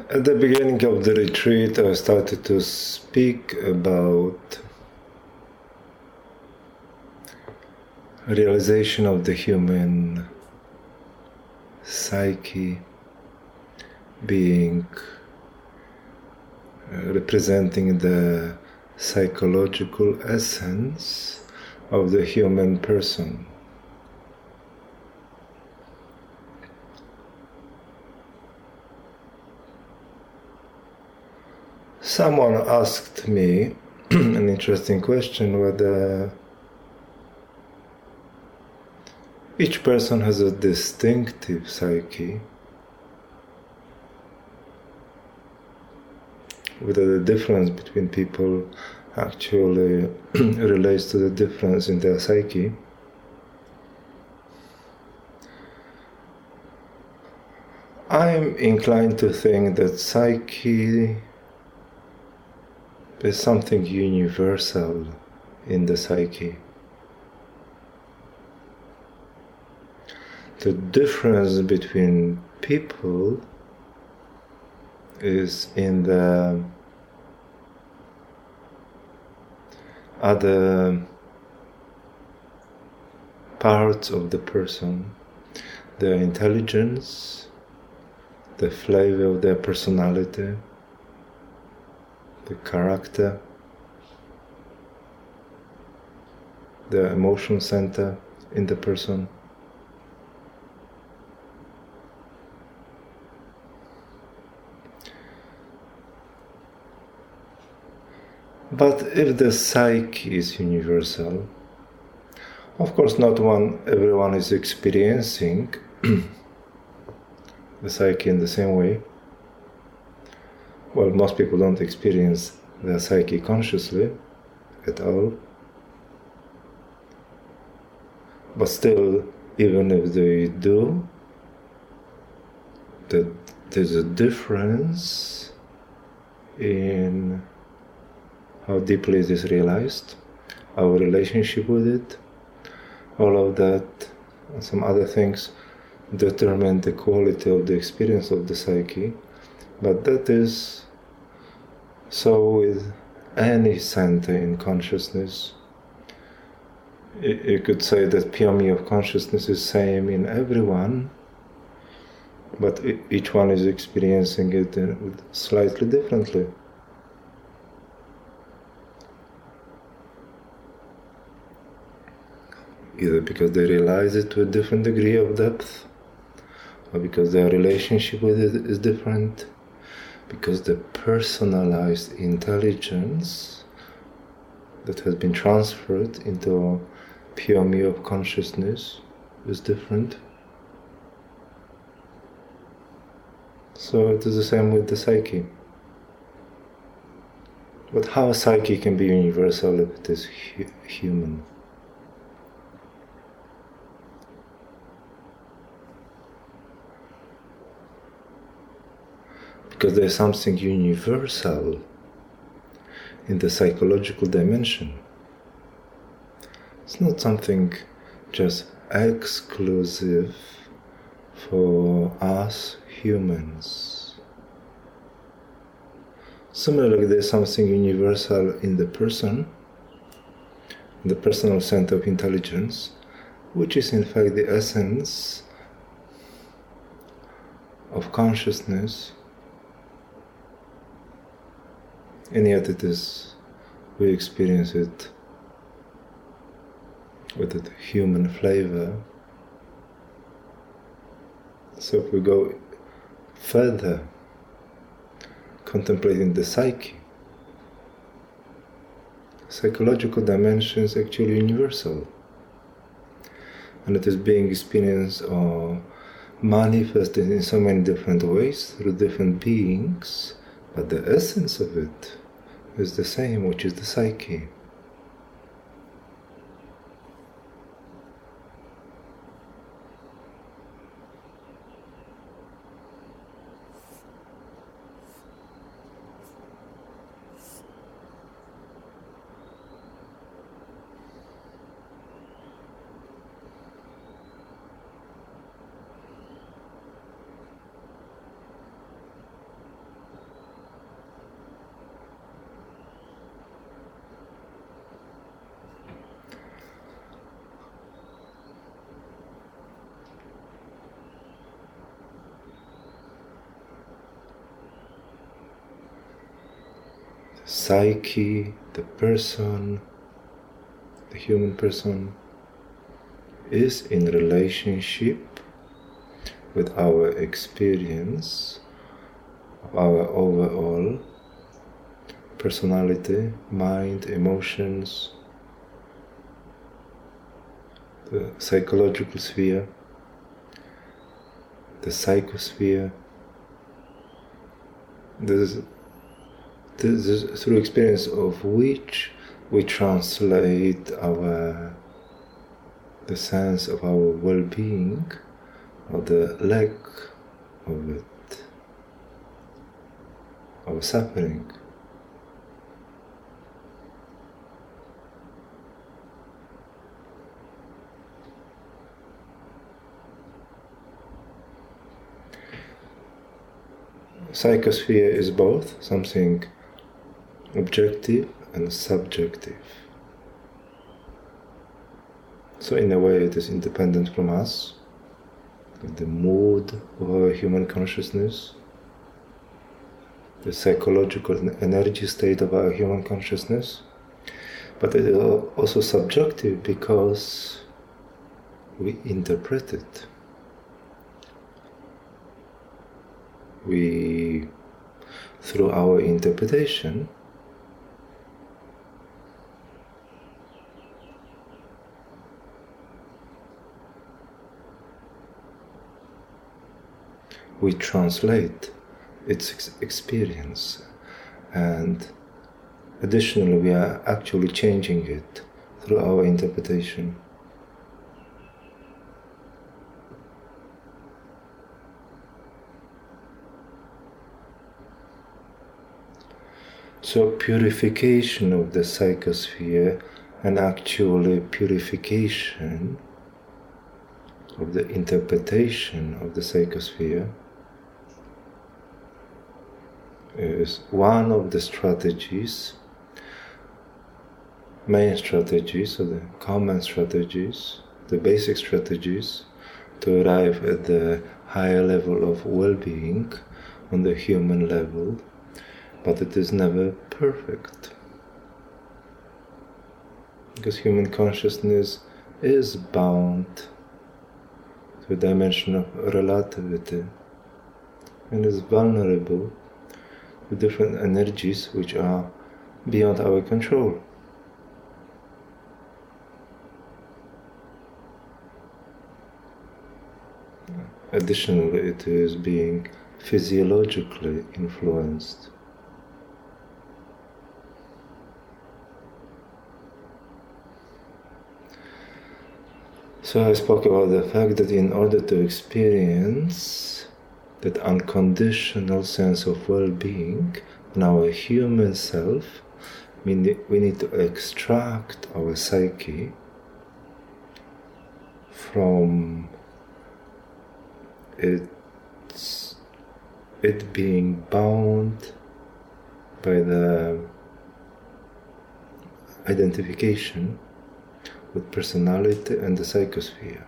At the beginning of the retreat, I started to speak about realization of the human psyche being representing the psychological essence of the human person. Someone asked me an interesting question, whether each person has a distinctive psyche, whether the difference between people actually relates to the difference in their psyche. I'm inclined to think that psyche is something universal in the psyche. The difference between people is in the other parts of the person, their intelligence, the flavor of their personality, the character, the emotional center in the person. But if the psyche is universal, of course not everyone is experiencing the psyche in the same way. Well, most people don't experience their psyche consciously at all. But still, even if they do, there's a difference in how deeply it is realized, our relationship with it. All of that and some other things determine the quality of the experience of the psyche. But that is so with any center in consciousness. You could say that pyramid of consciousness is same in everyone, but each one is experiencing it slightly differently. Either because they realize it to a different degree of depth, or because their relationship with it is different, because the personalized intelligence that has been transferred into pure me of consciousness is different. So it is the same with the psyche. But how psyche can be universal if it is human? Because there is something universal in the psychological dimension. It's not something just exclusive for us humans. Similarly, there's something universal in the person, in the personal center of intelligence, which is in fact the essence of consciousness. And yet we experience it with a human flavor. So if we go further, contemplating the psyche, psychological dimension is actually universal. And it is being experienced or manifested in so many different ways through different beings, but the essence of it is the same, which is the psyche. psyche, the person, the human person, is in relationship with our experience, our overall personality, mind, emotions, the psychological sphere, the psychosphere. This is through experience of which we translate the sense of our well-being or the lack of it, our suffering. Psychosphere is both something objective and subjective. So in a way it is independent from us, the mood of our human consciousness, the psychological energy state of our human consciousness, but it is also subjective because we interpret it. Through our interpretation, we translate its experience, and additionally we are actually changing it through our interpretation. So purification of the psychosphere and actually purification of the interpretation of the psychosphere is one of the strategies, main strategies, or the common strategies, the basic strategies to arrive at the higher level of well-being on the human level. But it is never perfect, because human consciousness is bound to a dimension of relativity and is vulnerable to different energies which are beyond our control. Additionally, it is being physiologically influenced. So I spoke about the fact that in order to experience that unconditional sense of well-being in our human self, we need to extract our psyche from it being bound by the identification with personality and the psychosphere.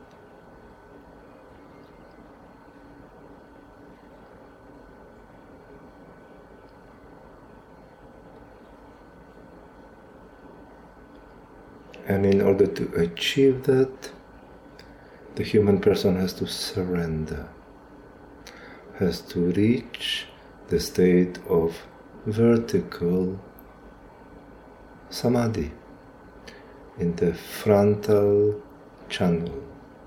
And in order to achieve that, the human person has to surrender, has to reach the state of vertical samadhi in the frontal channel.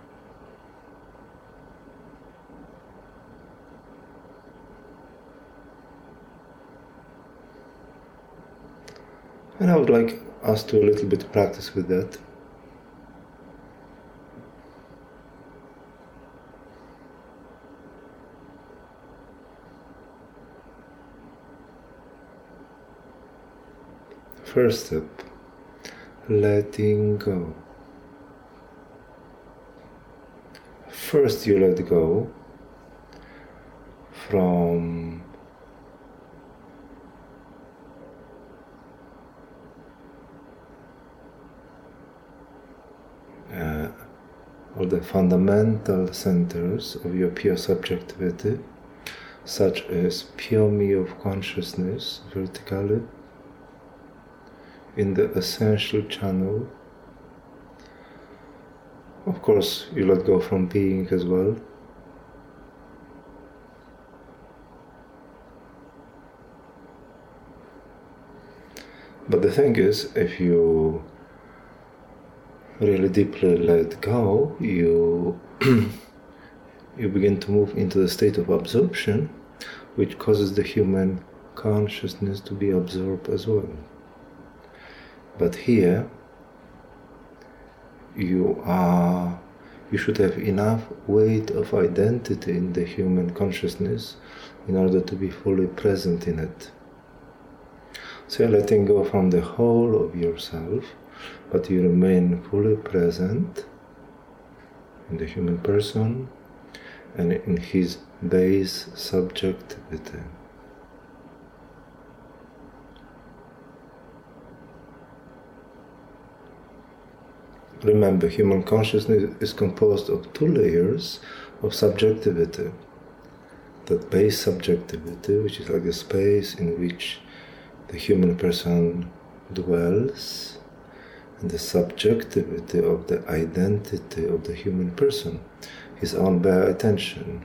And I would like us to a little bit practice with that. First step, letting go. First you let go from all the fundamental centers of your pure subjectivity, such as pure me of consciousness vertically, in the essential channel. Of course, you let go from being as well. But the thing is, if you really deeply let go, you begin to move into the state of absorption, which causes the human consciousness to be absorbed as well. But here, you should have enough weight of identity in the human consciousness in order to be fully present in it. So you're letting go from the whole of yourself, but you remain fully present in the human person and in his base subjectivity. Remember, human consciousness is composed of two layers of subjectivity. That base subjectivity, which is like the space in which the human person dwells, and the subjectivity of the identity of the human person, his own bare attention.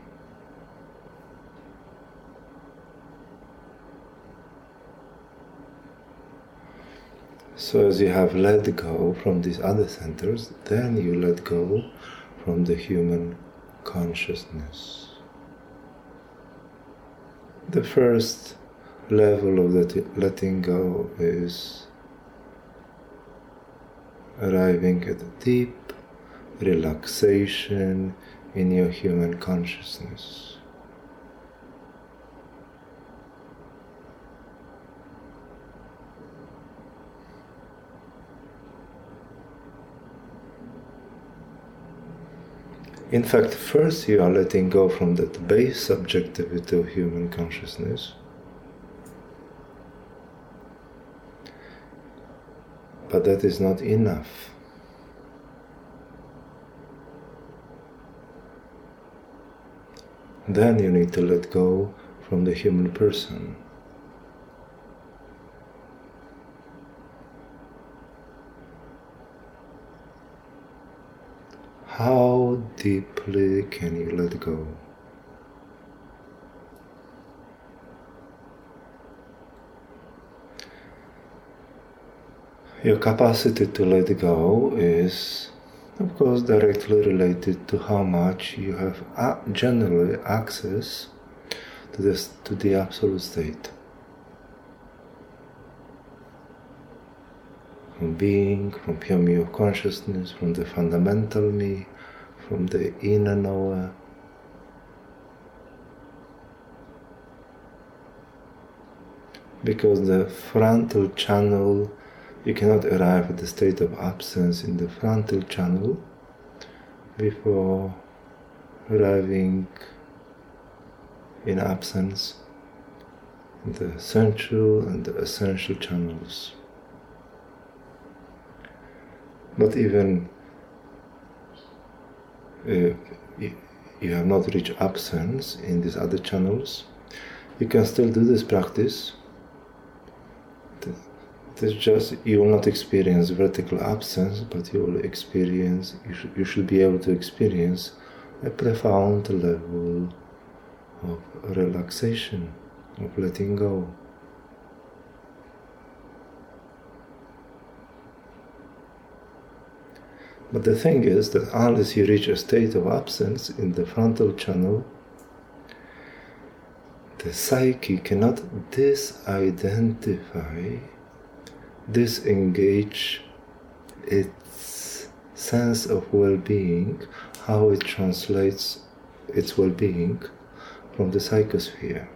So as you have let go from these other centers, then you let go from the human consciousness. The first level of that letting go is arriving at deep relaxation in your human consciousness. In fact, first you are letting go from that base subjectivity of human consciousness. But that is not enough. Then you need to let go from the human person. How deeply can you let go? Your capacity to let go is, of course, directly related to how much you have generally access to the absolute state. From being, from pure me of consciousness, from the fundamental me, from the inner knower. Because the frontal channel, you cannot arrive at the state of absence in the frontal channel before arriving in absence in the central and the essential channels. But even if you have not reached absence in these other channels, you can still do this practice. It's just, you will not experience vertical absence, but you will experience, you should be able to experience a profound level of relaxation, of letting go. But the thing is that unless you reach a state of absence in the frontal channel, the psyche cannot disidentify, disengage its sense of well-being, how it translates its well-being from the psychosphere.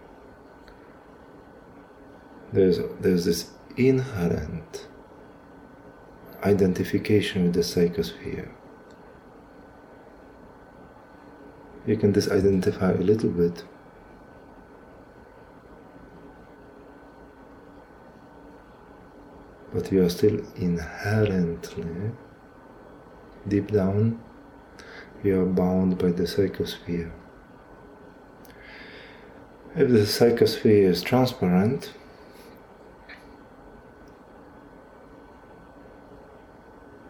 There's this inherent identification with the psychosphere. You can disidentify a little bit, but you are still inherently, deep down, you are bound by the psychosphere. If the psychosphere is transparent,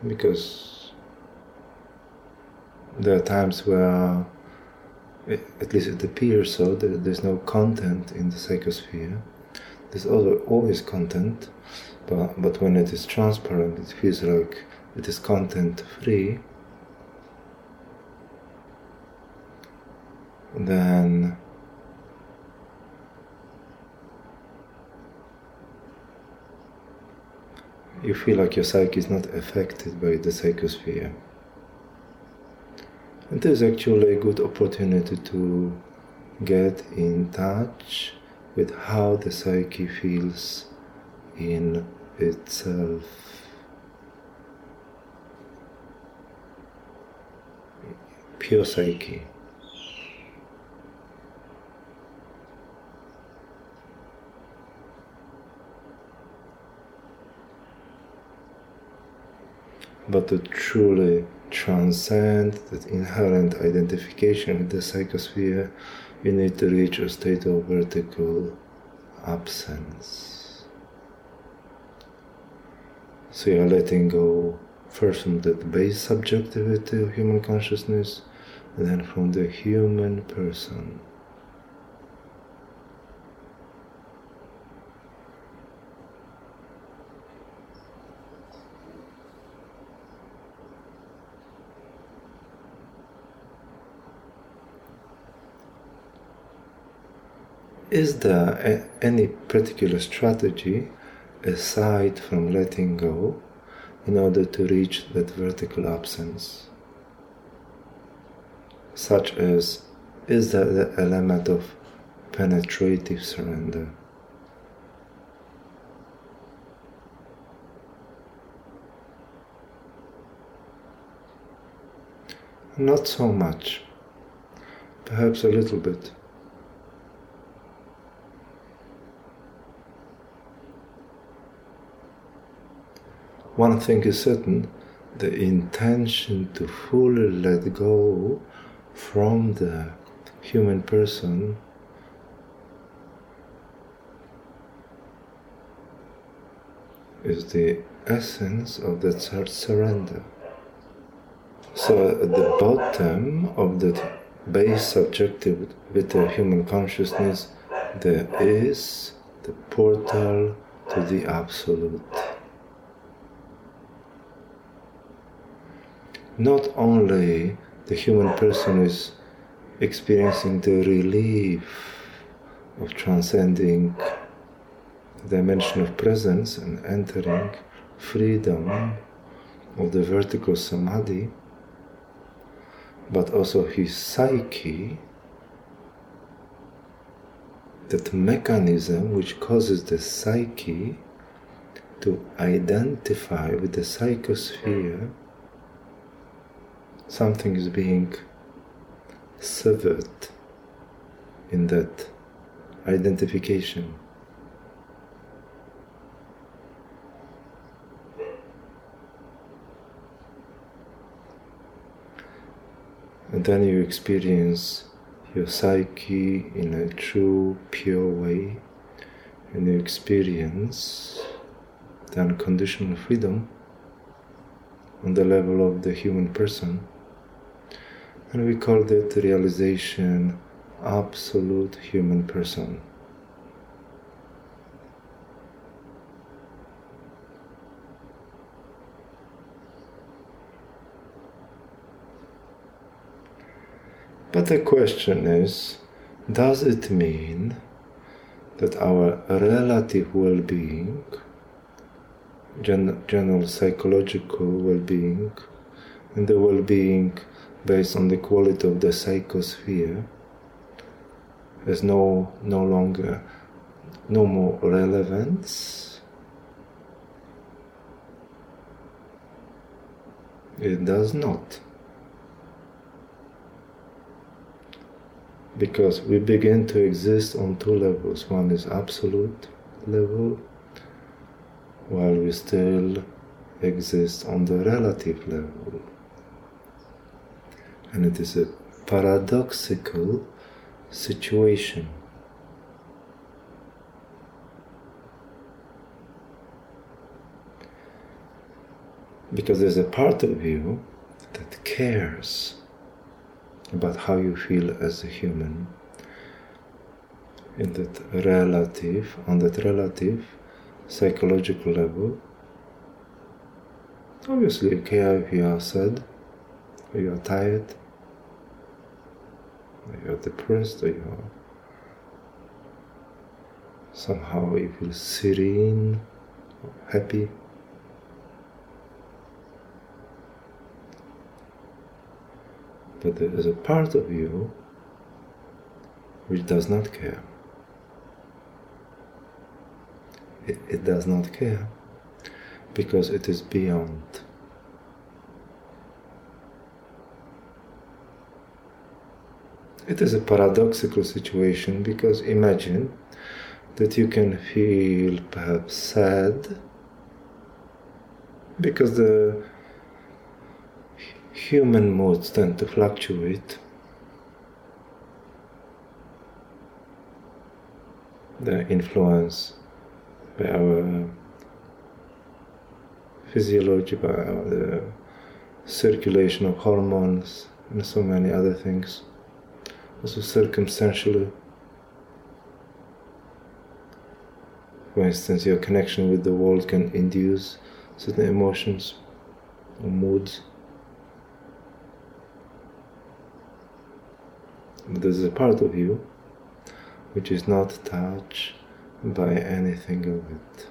because there are times where, at least it appears so, there's no content in the psychosphere. There's always content, but when it is transparent, it feels like it is content free. Then you feel like your psyche is not affected by the psychosphere. And there's actually a good opportunity to get in touch with how the psyche feels in itself. Pure psyche. But to truly transcend that inherent identification with the psychosphere, you need to reach a state of vertical absence. So you're letting go first from that base subjectivity of human consciousness, and then from the human person. Is there any particular strategy aside from letting go in order to reach that vertical absence? Such as, is there the element of penetrative surrender? Not so much, perhaps a little bit. One thing is certain, the intention to fully let go from the human person is the essence of that surrender. So at the bottom of that base subjective with the human consciousness, there is the portal to the absolute. Not only the human person is experiencing the relief of transcending the dimension of presence and entering freedom of the vertical samadhi, but also his psyche, that mechanism which causes the psyche to identify with the psychosphere, something is being severed in that identification. And then you experience your psyche in a true, pure way, and you experience the unconditional freedom on the level of the human person. And we call that realization absolute human person. But the question is, does it mean that our relative well-being, general psychological well-being, and the well-being based on the quality of the psychosphere has no more relevance? It does not. Because we begin to exist on two levels. One is absolute level, while we still exist on the relative level. And it is a paradoxical situation. Because there's a part of you that cares about how you feel as a human on that relative psychological level. Obviously you care if you are sad, or you are tired, or you are depressed, or you are somehow you feel serene, or happy. But there is a part of you which does not care. It does not care because it is beyond. It is a paradoxical situation because imagine that you can feel perhaps sad because the human moods tend to fluctuate. They're influenced by our physiology, by the circulation of hormones and so many other things. Also circumstantially. For instance, your connection with the world can induce certain emotions or moods. But there's a part of you which is not touched by anything of it.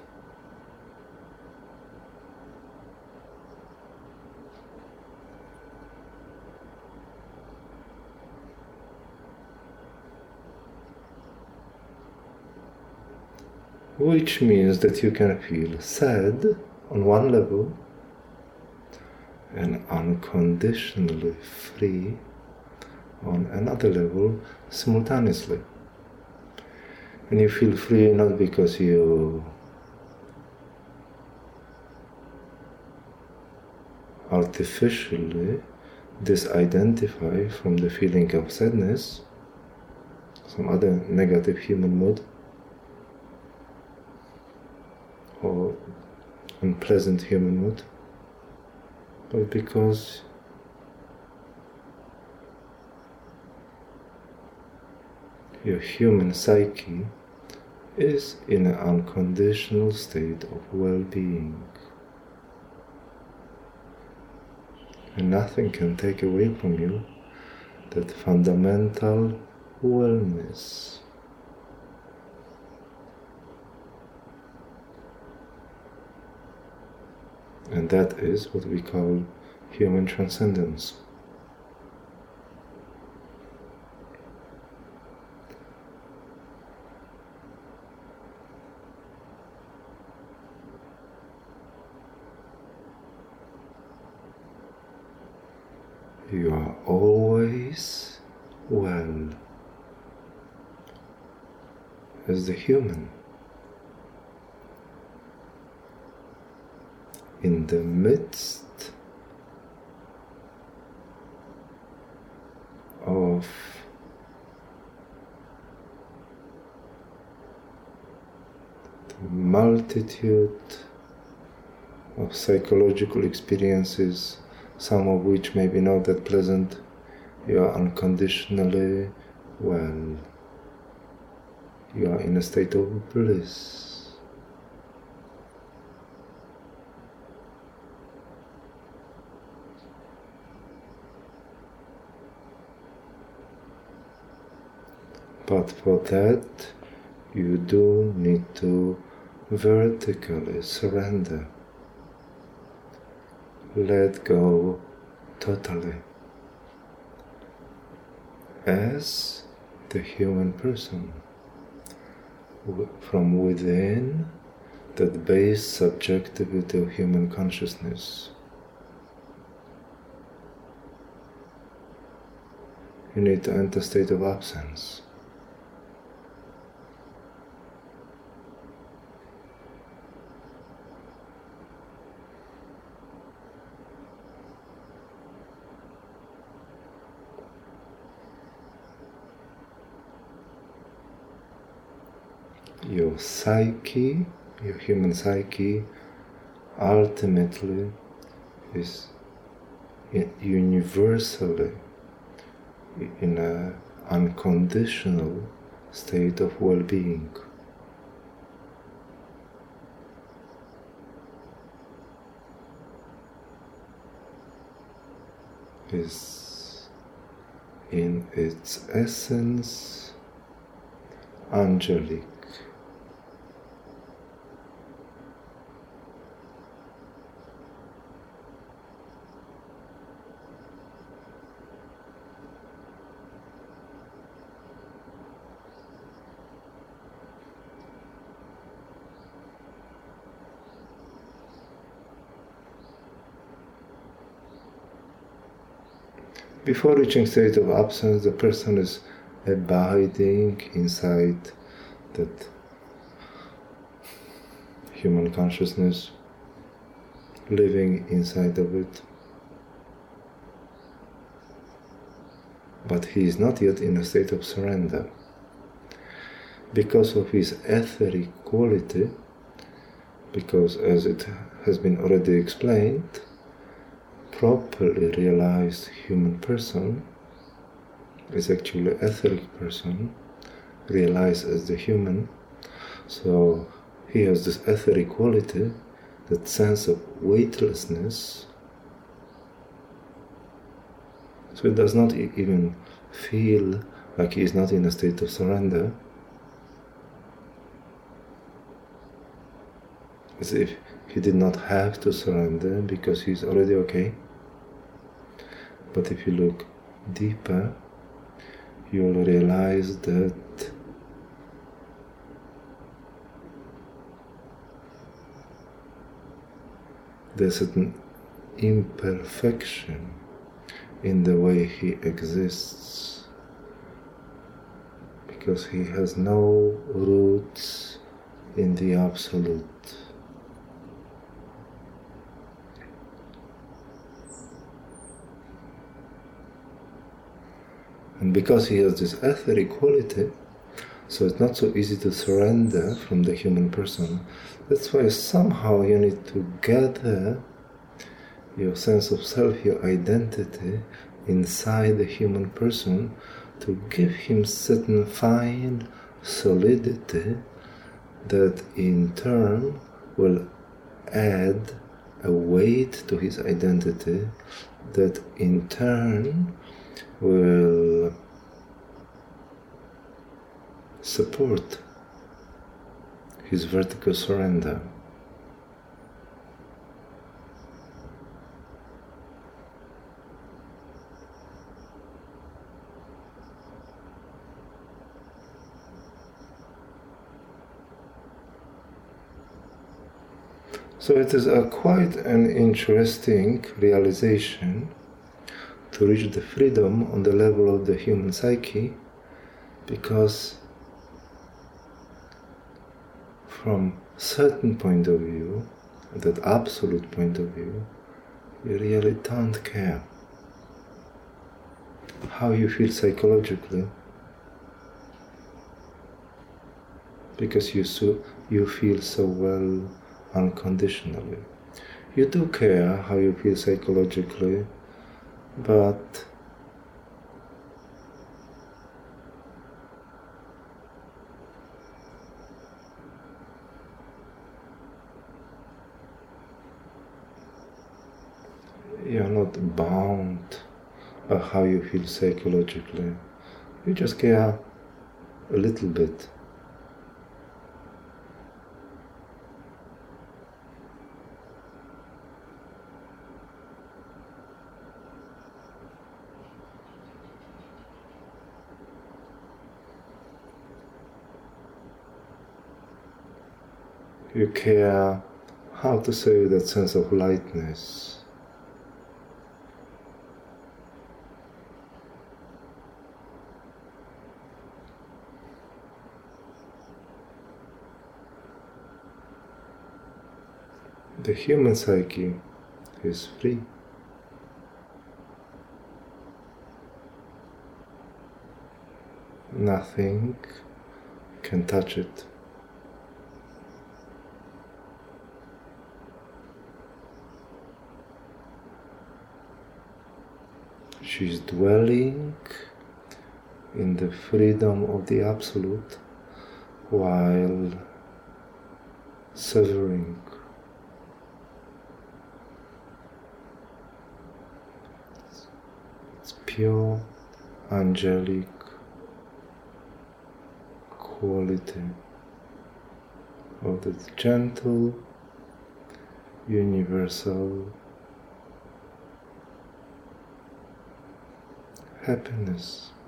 Which means that you can feel sad on one level and unconditionally free on another level simultaneously. And you feel free not because you artificially disidentify from the feeling of sadness, some other negative human mood, or unpleasant human mood, but because your human psyche is in an unconditional state of well-being. And nothing can take away from you that fundamental wellness. And that is what we call human transcendence. You are always well as the human. In the midst of the multitude of psychological experiences, some of which may be not that pleasant, you are unconditionally well. You are in a state of bliss. But for that, you do need to vertically surrender. Let go totally. As the human person. From within that base subjectivity of human consciousness. You need to enter a state of absence. Your psyche, your human psyche, ultimately is universally in an unconditional state of well-being. Is in its essence angelic. Before reaching state of absence, the person is abiding inside that human consciousness, living inside of it. But he is not yet in a state of surrender. Because of his etheric quality, because as it has been already explained, properly realized human person is actually etheric person, realized as the human. So he has this etheric quality, that sense of weightlessness. So he does not even feel like he is not in a state of surrender, as if he did not have to surrender because he is already okay. But if you look deeper, you will realize that there's an imperfection in the way he exists, because he has no roots in the Absolute. And because he has this etheric quality, so it's not so easy to surrender from the human person. That's why somehow you need to gather your sense of self, your identity inside the human person to give him certain fine solidity that in turn will add a weight to his identity, that in turn will support his vertical surrender. So it is quite an interesting realization to reach the freedom on the level of the human psyche, because from certain point of view, that absolute point of view, you really don't care how you feel psychologically, because you feel so well unconditionally. You do care how you feel psychologically, but you're not bound by how you feel psychologically. You just care a little bit. You care, how to say, that sense of lightness. The human psyche is free. Nothing can touch it. She's dwelling in the freedom of the Absolute while severing. It's pure angelic quality of the gentle, universal happiness.